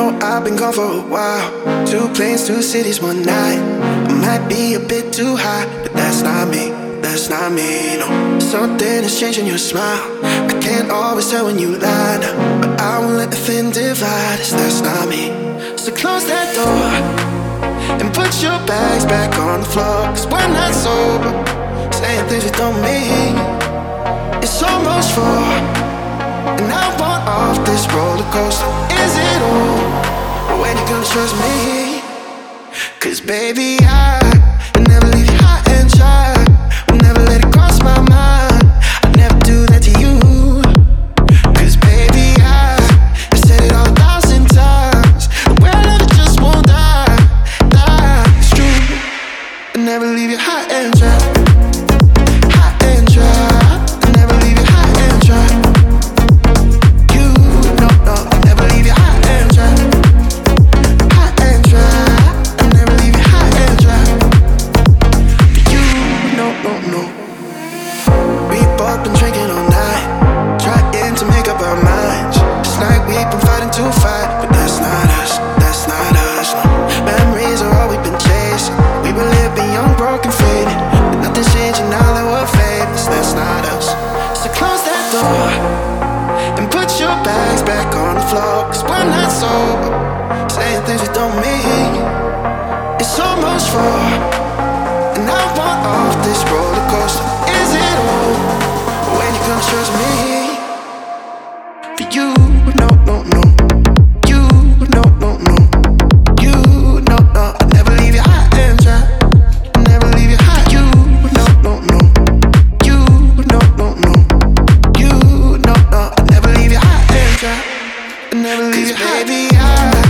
know I've been gone for a while. 2 planes, 2 cities, 1 night. I might be a bit too high, but that's not me, that's not me, no. Something is changing your smile. I can't always tell when you lie now, but I won't let the thin divide us, that's not me. So close that door and put your bags back on the floor, 'cause we're not sober, saying things we don't mean. It's almost 4 and I want off this roller coaster. Is it all? When you gonna trust me? 'Cause baby, I'll never leave you high and dry. Will never let it cross my mind. I'd never do that to you. 'Cause baby, I've said it all 1,000 times. The way I love it just won't die. It's true. I'll never leave you high and dry. High and dry. I'll never leave you high and dry. Been drinking all night, trying to make up our minds. This night we've been fighting to fight, but that's not us, that's not us, no. Memories are all we've been chasing. We were living young, broken, faded, but nothing's changing now that we're famous. That's not us. So close that door and put your bags back on the floor, 'cause we're not sober, saying things we don't mean. It's almost 4 and I want off this roller coaster. Is it all? When you gonna trust me? For you, no, no, no. You, no, no, no. You, no, no. I'll never leave you high and dry. I'll never leave you high. You, no, no, no. You, no, no, no. You, no, no. I'll never leave you high and dry. I'll never leave you high. Baby,